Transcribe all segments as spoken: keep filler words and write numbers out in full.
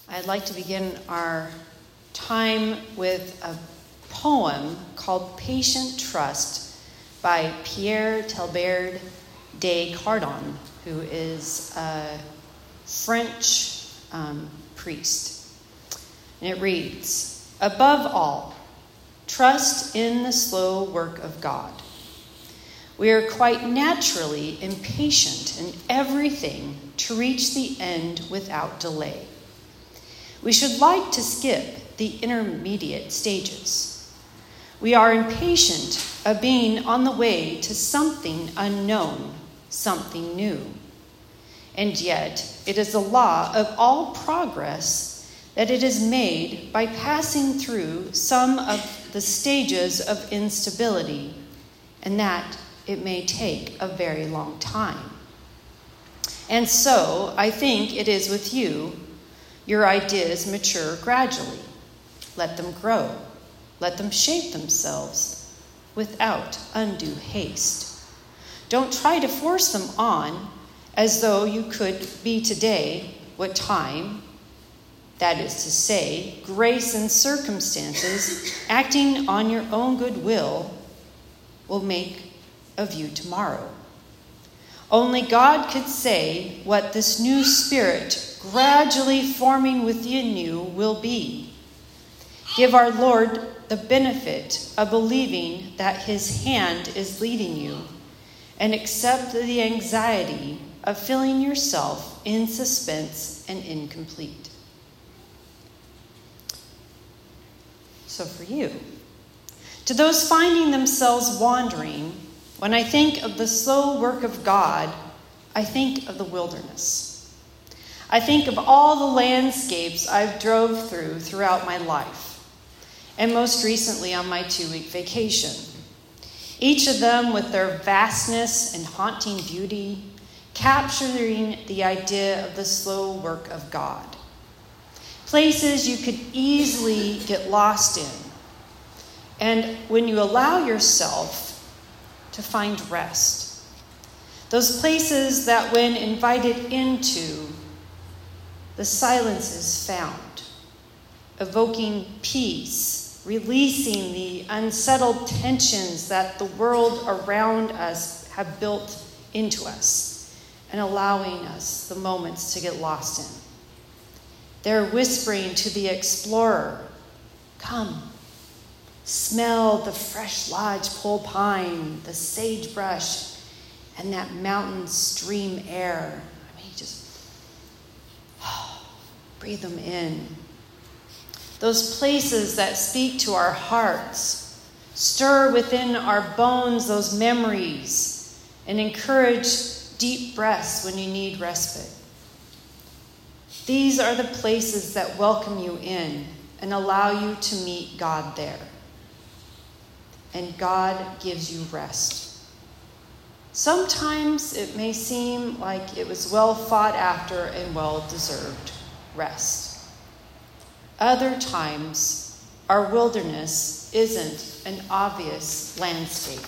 I'd like to begin our time with a poem called Patient Trust by Pierre Teilhard de Chardin, who is a French um, priest. And it reads, "Above all, trust in the slow work of God. We are quite naturally impatient in everything to reach the end without delay. We should like to skip the intermediate stages. We are impatient of being on the way to something unknown, something new. And yet, it is the law of all progress that it is made by passing through some of the stages of instability, and that it may take a very long time. And so, I think it is with you. Your ideas mature gradually. Let them grow. Let them shape themselves without undue haste. Don't try to force them on as though you could be today what time, that is to say, grace and circumstances acting on your own good will, will make of you tomorrow. Only God could say what this new spirit gradually forming within you will be. Give our Lord the benefit of believing that his hand is leading you, and accept the anxiety of feeling yourself in suspense and incomplete." So for you, to those finding themselves wandering, when I think of the slow work of God, I think of the wilderness. I think of all the landscapes I've drove through throughout my life, and most recently on my two-week vacation. Each of them with their vastness and haunting beauty, capturing the idea of the slow work of God. Places you could easily get lost in, and when you allow yourself to find rest. Those places that when invited into, the silence is found, evoking peace, releasing the unsettled tensions that the world around us have built into us, and allowing us the moments to get lost in. They're whispering to the explorer, "Come, smell the fresh lodgepole pine, the sagebrush, and that mountain stream air." I mean, just breathe them in. Those places that speak to our hearts, stir within our bones those memories, and encourage deep breaths when you need respite. These are the places that welcome you in and allow you to meet God there. And God gives you rest. Sometimes it may seem like it was well fought after and well-deserved rest. Other times, our wilderness isn't an obvious landscape.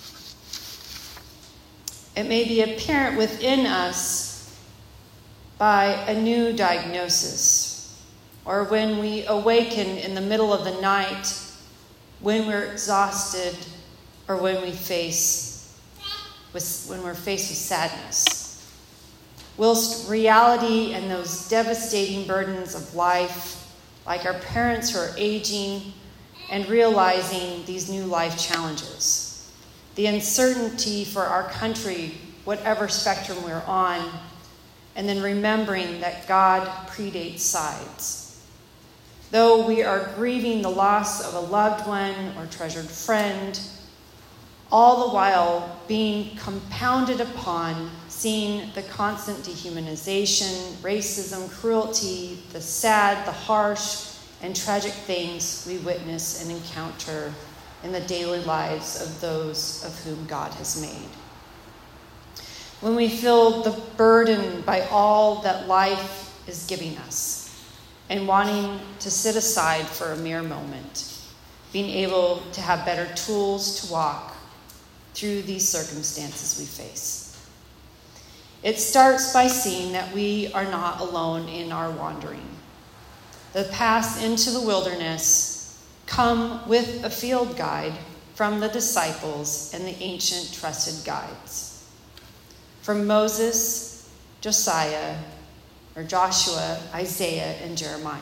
It may be apparent within us by a new diagnosis, or when we awaken in the middle of the night, when we're exhausted, or when we face with, when we're faced with sadness. Whilst reality and those devastating burdens of life, like our parents who are aging and realizing these new life challenges, the uncertainty for our country, whatever spectrum we're on, and then remembering that God predates sides. Though we are grieving the loss of a loved one or treasured friend, all the while being compounded upon seeing the constant dehumanization, racism, cruelty, the sad, the harsh, and tragic things we witness and encounter in the daily lives of those of whom God has made. When we feel the burden by all that life is giving us and wanting to sit aside for a mere moment, being able to have better tools to walk through these circumstances we face. It starts by seeing that we are not alone in our wandering. that pass into the wilderness come with a field guide from the disciples and the ancient trusted guides. From Moses, Josiah, or Joshua, Isaiah, and Jeremiah.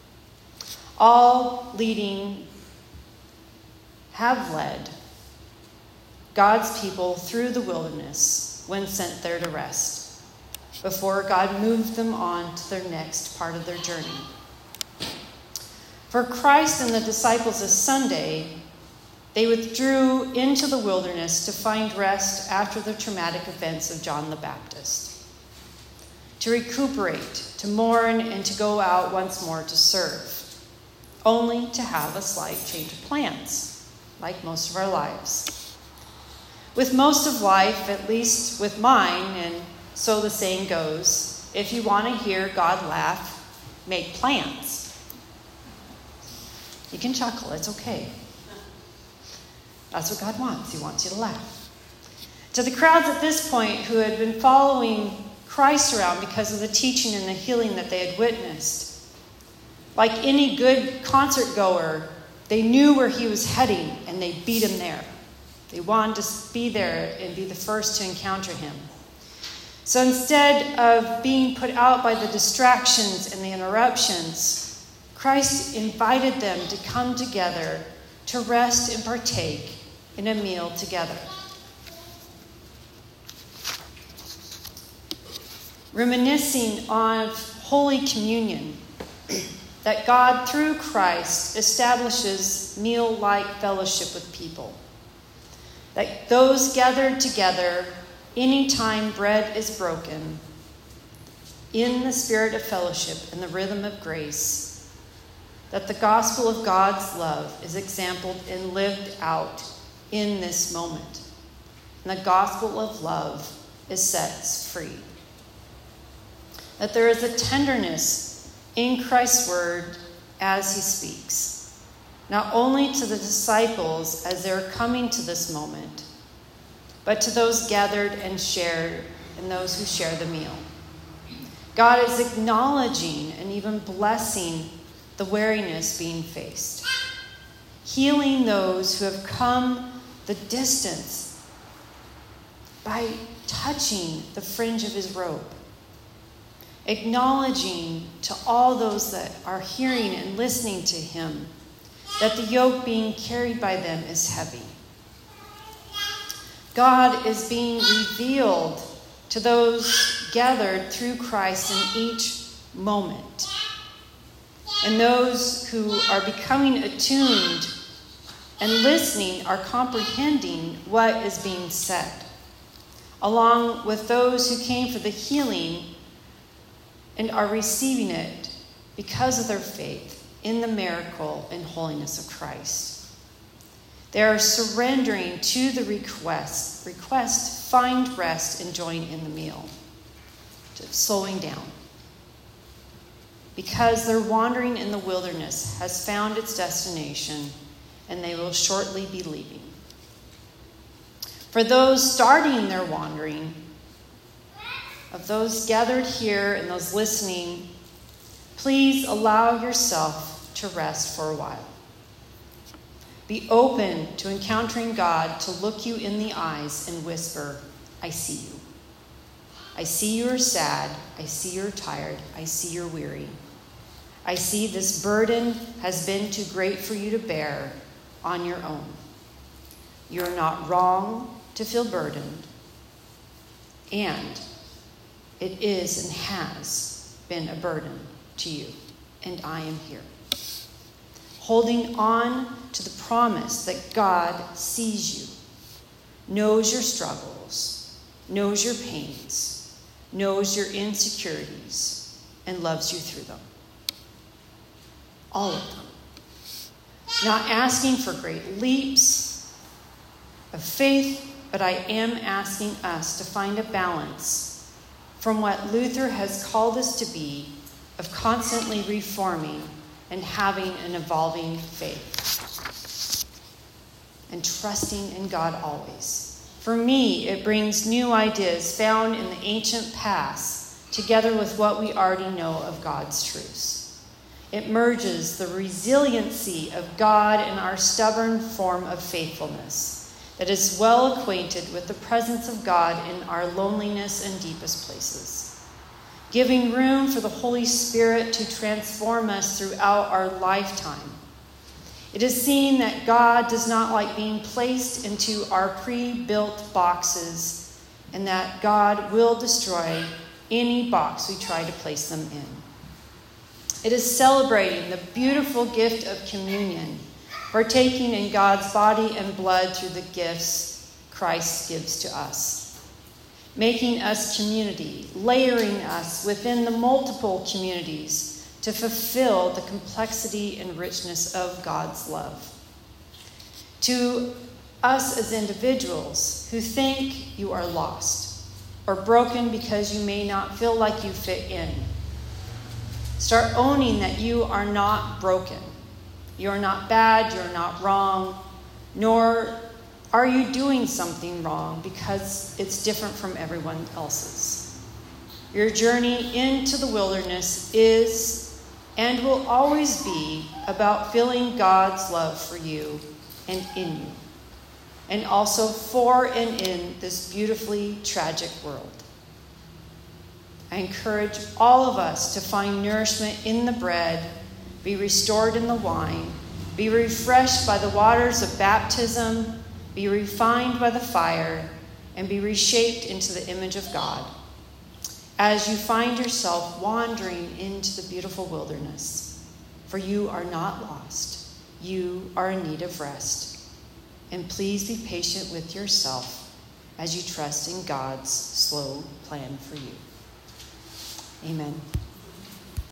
All leading have led God's people through the wilderness when sent there to rest, before God moved them on to their next part of their journey. For Christ and the disciples of Sunday, they withdrew into the wilderness to find rest after the traumatic events of John the Baptist, to recuperate, to mourn, and to go out once more to serve, only to have a slight change of plans, like most of our lives. With most of life, at least with mine, and so the saying goes, if you want to hear God laugh, make plans. You can chuckle, it's okay. That's what God wants. He wants you to laugh. To the crowds at this point who had been following Christ around because of the teaching and the healing that they had witnessed, like any good concert goer, they knew where he was heading and they beat him there. They wanted to be there and be the first to encounter him. So instead of being put out by the distractions and the interruptions, Christ invited them to come together to rest and partake in a meal together. Reminiscing on Holy Communion, that God, through Christ, establishes meal-like fellowship with people. That those gathered together, anytime bread is broken, in the spirit of fellowship and the rhythm of grace, that the gospel of God's love is exampled and lived out in this moment. And the gospel of love is sets free. That there is a tenderness in Christ's word as he speaks, not only to the disciples as they're coming to this moment, but to those gathered and shared and those who share the meal. God is acknowledging and even blessing the weariness being faced, healing those who have come the distance by touching the fringe of his robe, acknowledging to all those that are hearing and listening to him that the yoke being carried by them is heavy. God is being revealed to those gathered through Christ in each moment. And those who are becoming attuned and listening are comprehending what is being said, along with those who came for the healing and are receiving it because of their faith in the miracle and holiness of Christ. They are surrendering to the request, request, find rest and join in the meal, slowing down. Because their wandering in the wilderness has found its destination, and they will shortly be leaving. For those starting their wandering, of those gathered here and those listening, please allow yourself to rest for a while. Be open to encountering God to look you in the eyes and whisper, I see you. I see you're sad. I see you're tired. I see you're weary. I see this burden has been too great for you to bear on your own. You're not wrong to feel burdened. And it is and has been a burden to you. And I am here. Holding on to the promise that God sees you, knows your struggles, knows your pains, knows your insecurities, and loves you through them. All of them. Not asking for great leaps of faith, but I am asking us to find a balance from what Luther has called us to be of constantly reforming and having an evolving faith and trusting in God always. For me, it brings new ideas found in the ancient past together with what we already know of God's truths. It merges the resiliency of God and our stubborn form of faithfulness that is well acquainted with the presence of God in our loneliness and deepest places, giving room for the Holy Spirit to transform us throughout our lifetime. It is seen that God does not like being placed into our pre-built boxes, and that God will destroy any box we try to place them in. It is celebrating the beautiful gift of communion, partaking in God's body and blood through the gifts Christ gives to us, making us community, layering us within the multiple communities to fulfill the complexity and richness of God's love. To us as individuals who think you are lost or broken because you may not feel like you fit in, start owning that you are not broken. You're not bad, you're not wrong, nor are you doing something wrong because it's different from everyone else's. Your journey into the wilderness is and will always be about feeling God's love for you and in you, and also for and in this beautifully tragic world. I encourage all of us to find nourishment in the bread, be restored in the wine, be refreshed by the waters of baptism, be refined by the fire, and be reshaped into the image of God as you find yourself wandering into the beautiful wilderness. For you are not lost. You are in need of rest. And please be patient with yourself as you trust in God's slow plan for you. Amen.